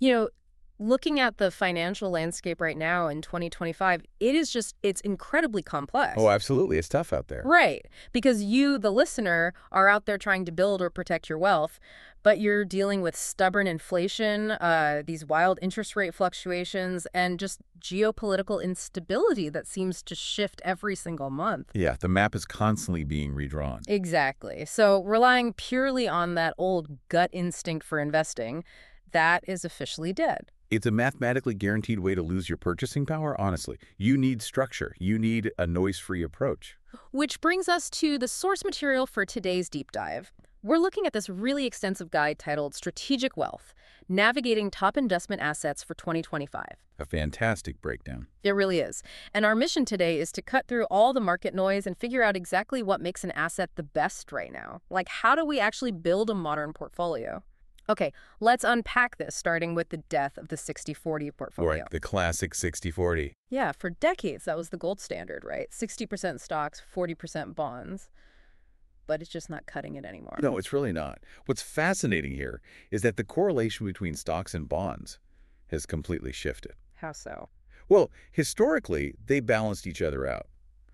You know, looking at the financial landscape right now in 2025, it's incredibly Oh, complex. absolutely. It's tough out there. Right. Because you, the listener, are out there trying to build or protect your wealth, but you're dealing with stubborn inflation, these wild interest rate fluctuations, and just geopolitical instability that seems to shift every single month. Yeah, the map is constantly being redrawn. Exactly. So relying purely on that old gut instinct for investing, that is officially dead. It's a mathematically guaranteed way to lose your purchasing power, honestly. You need structure. You need a noise-free approach. Which brings us to the source material for today's deep dive. We're looking at this really extensive guide titled Strategic Wealth, Navigating Top Investment Assets for 2025. A fantastic breakdown. It really is. And our mission today is to cut through all the market noise and figure out exactly what makes an asset the best right now. Like, how do we actually build a modern portfolio? Okay, let's unpack this, starting with the death of the 60/40 portfolio. Right, the classic 60/40. Yeah, for decades, that was the gold standard, right? 60% stocks, 40% bonds. But it's just not cutting it anymore. No, it's really not. What's fascinating here is that the correlation between stocks and bonds has completely shifted. How so? Well, historically, they balanced each other out.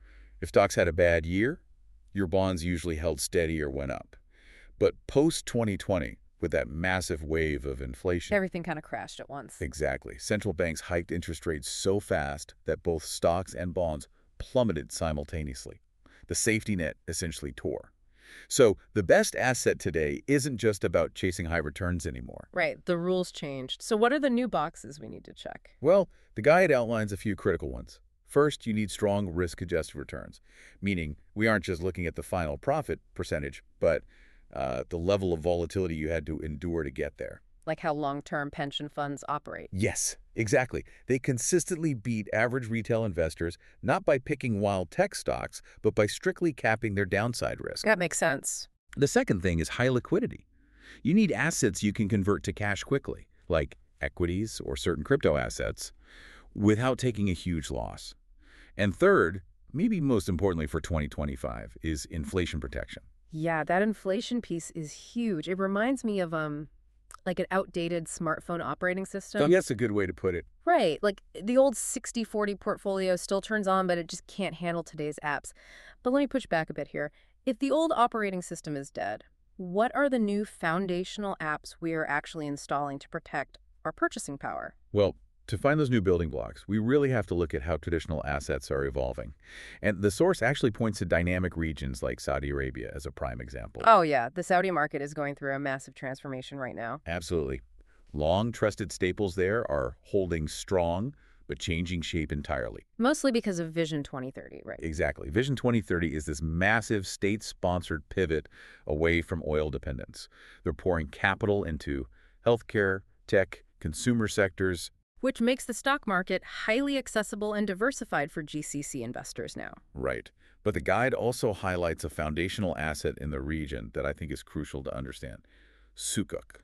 If stocks had a bad year, your bonds usually held steady or went up. But post-2020, with that massive wave of inflation, Everything kind of crashed at once. exactly, central banks hiked interest rates so fast that both stocks and bonds plummeted simultaneously. The safety net essentially tore. So the best asset today isn't just about chasing high returns anymore. Right, the rules changed. So what are the new boxes we need to check? Well, the guide outlines a few critical ones. First, you need strong risk-adjusted returns, meaning we aren't just looking at the final profit percentage, but the level of volatility you had to endure to get there. Like how long-term pension funds operate. Yes, exactly. They consistently beat average retail investors not by picking wild tech stocks, but by strictly capping their downside risk. That makes sense. The second thing is high liquidity. You need assets you can convert to cash quickly, like equities or certain crypto assets, without taking a huge loss. And third, maybe most importantly for 2025, is inflation protection. Yeah, that inflation piece is huge. It reminds me of like an outdated smartphone operating system. That's a good way to put it. Right, like the old 60/40 portfolio still turns on, but it just can't handle today's apps. But let me push back a bit here. If the old operating system is dead, what are the new foundational apps we are actually installing to protect our purchasing power? Well, to find those new building blocks, we really have to look at how traditional assets are evolving. And the source actually points to dynamic regions like Saudi Arabia as a prime example. Oh yeah, the Saudi market is going through a massive transformation right now. Absolutely. Long trusted staples there are holding strong, but changing shape entirely. Mostly because of Vision 2030, right? Exactly. Vision 2030 is this massive state-sponsored pivot away from oil dependence. They're pouring capital into healthcare, tech, consumer sectors. Which makes the stock market highly accessible and diversified for GCC investors now. Right. But the guide also highlights a foundational asset in the region that I think is crucial to understand. Sukuk.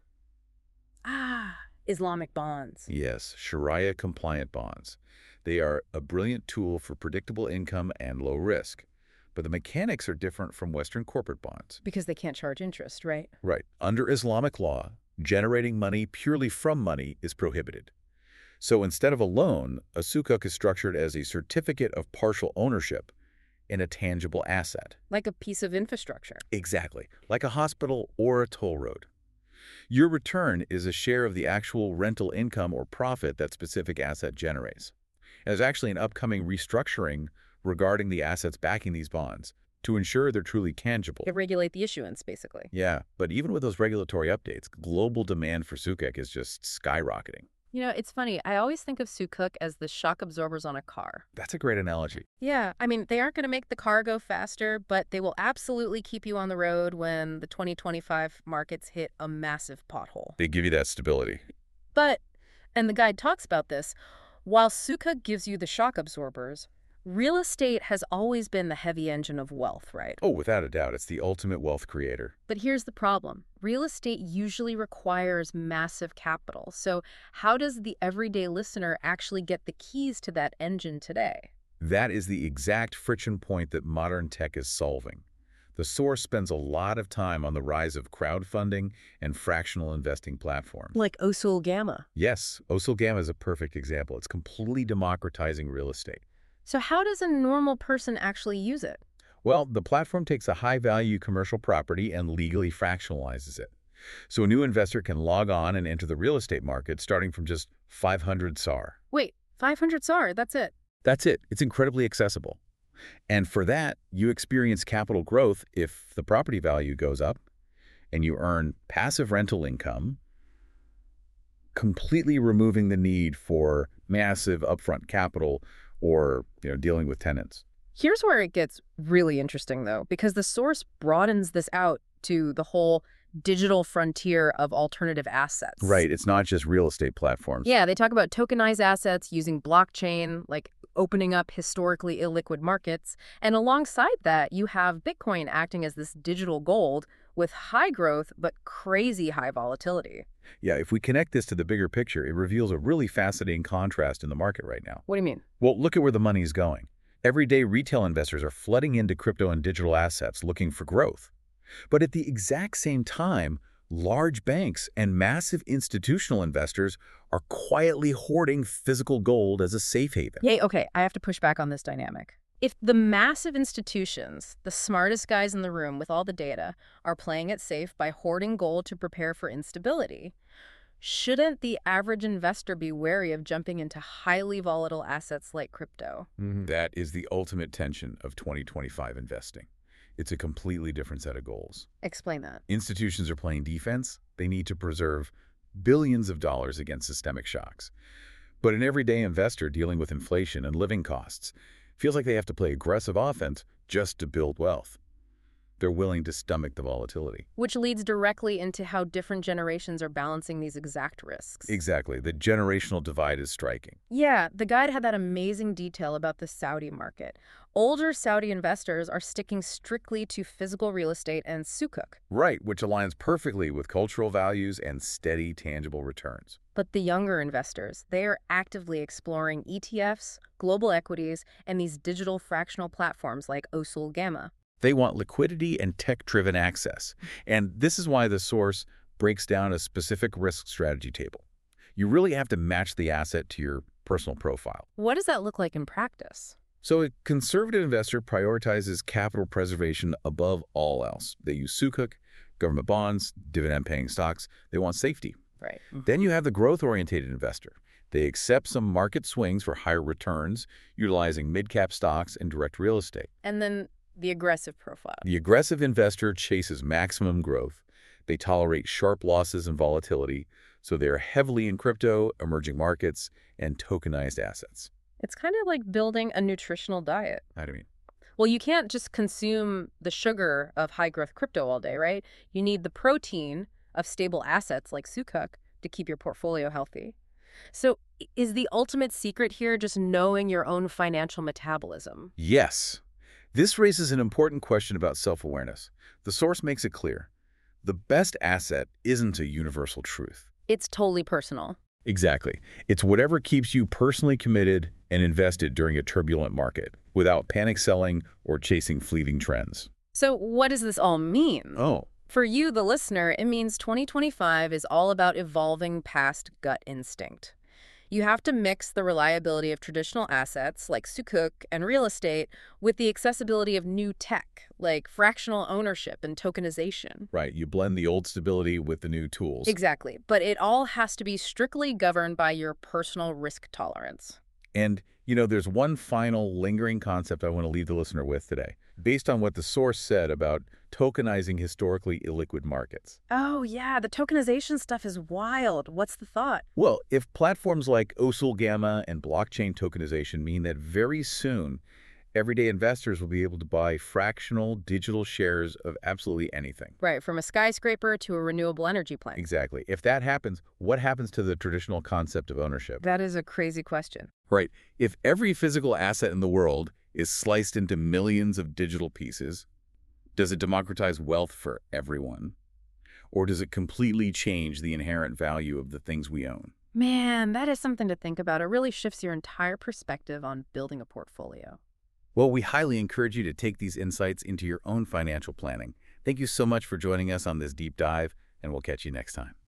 Ah, Islamic bonds. Yes, Sharia-compliant bonds. They are a brilliant tool for predictable income and low risk. But the mechanics are different from Western corporate bonds. Because they can't charge interest, right? Right. Under Islamic law, generating money purely from money is prohibited. So instead of a loan, a sukuk is structured as a certificate of partial ownership in a tangible asset. Like a piece of infrastructure. Exactly, like a hospital or a toll road. Your return is a share of the actual rental income or profit that specific asset generates. And there's actually an upcoming restructuring regarding the assets backing these bonds to ensure they're truly tangible. They regulate the issuance, basically. Yeah, but even with those regulatory updates, global demand for sukuk is just skyrocketing. You know, it's funny. I always think of sukuk as the shock absorbers on a car. That's a great analogy. Yeah, I mean, they aren't going to make the car go faster, but they will absolutely keep you on the road when the 2025 markets hit a massive pothole. They give you that stability. But, and the guide talks about this, while sukuk gives you the shock absorbers, real estate has always been the heavy engine of wealth, right? Oh, without a doubt, it's the ultimate wealth creator. But here's the problem. Real estate usually requires massive capital. So how does the everyday listener actually get the keys to that engine today? That is the exact friction point that modern tech is solving. The source spends a lot of time on the rise of crowdfunding and fractional investing platforms. Like Osul Gamma. Yes, Osilgamma is a perfect example. It's completely democratizing real estate. So how does a normal person actually use it? Well, the platform takes a high-value commercial property and legally fractionalizes it. So a new investor can log on and enter the real estate market starting from just 500 SAR. Wait, 500 SAR, that's it. That's it. It's incredibly accessible. And for that, you experience capital growth if the property value goes up, and you earn passive rental income, completely removing the need for massive upfront capital or dealing with tenants. Here's where it gets really interesting, though, because the source broadens this out to the whole digital frontier of alternative assets. Right. It's not just real estate platforms. Yeah, they talk about tokenized assets using blockchain, like opening up historically illiquid markets. And alongside that, you have Bitcoin acting as this digital gold with high growth but crazy high volatility. Yeah, if we connect this to the bigger picture, it reveals a really fascinating contrast in the market right now. What do you mean? Well, look at where the money's going. Everyday retail investors are flooding into crypto and digital assets looking for growth. But at the exact same time, large banks and massive institutional investors are quietly hoarding physical gold as a safe haven. Yeah, okay, I have to push back on this dynamic. If the massive institutions, the smartest guys in the room with all the data, are playing it safe by hoarding gold to prepare for instability, shouldn't the average investor be wary of jumping into highly volatile assets like crypto? That is the ultimate tension of 2025 investing. It's a completely different set of goals. Explain that. Institutions are playing defense. They need to preserve billions of dollars against systemic shocks. But an everyday investor dealing with inflation and living costs feels like they have to play aggressive offense just to build wealth. They're willing to stomach the volatility. Which leads directly into how different generations are balancing these exact risks. Exactly. The generational divide is striking. Yeah, the guide had that amazing detail about the Saudi market. Older Saudi investors are sticking strictly to physical real estate and sukuk. Right, which aligns perfectly with cultural values and steady, tangible returns. But the younger investors, they are actively exploring ETFs, global equities, and these digital fractional platforms like Osul Gamma. They want liquidity and tech-driven access. And this is why the source breaks down a specific risk strategy table. You really have to match the asset to your personal profile. What does that look like in practice? So a conservative investor prioritizes capital preservation above all else. They use sukuk, government bonds, dividend-paying stocks. They want safety. Right. Then you have the growth-oriented investor. They accept some market swings for higher returns, utilizing mid-cap stocks and direct real estate. And then the aggressive profile. The aggressive investor chases maximum growth. They tolerate sharp losses and volatility, so they are heavily in crypto, emerging markets, and tokenized assets. It's kind of like building a nutritional diet. How do you mean? Well, you can't just consume the sugar of high-growth crypto all day, right? You need the protein of stable assets like sukuk to keep your portfolio healthy. So is the ultimate secret here just knowing your own financial metabolism? Yes. This raises an important question about self-awareness. The source makes it clear. The best asset isn't a universal truth. It's totally personal. Exactly. It's whatever keeps you personally committed and invested during a turbulent market without panic selling or chasing fleeting trends. So what does this all mean? Oh. For you, the listener, it means 2025 is all about evolving past gut instinct. You have to mix the reliability of traditional assets like sukuk and real estate with the accessibility of new tech like fractional ownership and tokenization. Right. You blend the old stability with the new tools. Exactly. But it all has to be strictly governed by your personal risk tolerance. And, there's one final lingering concept I want to leave the listener with today, based on what the source said about tokenizing historically illiquid markets. Oh, yeah, the tokenization stuff is wild. What's the thought? Well, if platforms like Osul Gamma and blockchain tokenization mean that very soon, everyday investors will be able to buy fractional digital shares of absolutely anything. Right, from a skyscraper to a renewable energy plant. Exactly. If that happens, what happens to the traditional concept of ownership? That is a crazy question. Right. If every physical asset in the world is sliced into millions of digital pieces, does it democratize wealth for everyone? Or does it completely change the inherent value of the things we own? Man, that is something to think about. It really shifts your entire perspective on building a portfolio. Well, we highly encourage you to take these insights into your own financial planning. Thank you so much for joining us on this deep dive, and we'll catch you next time.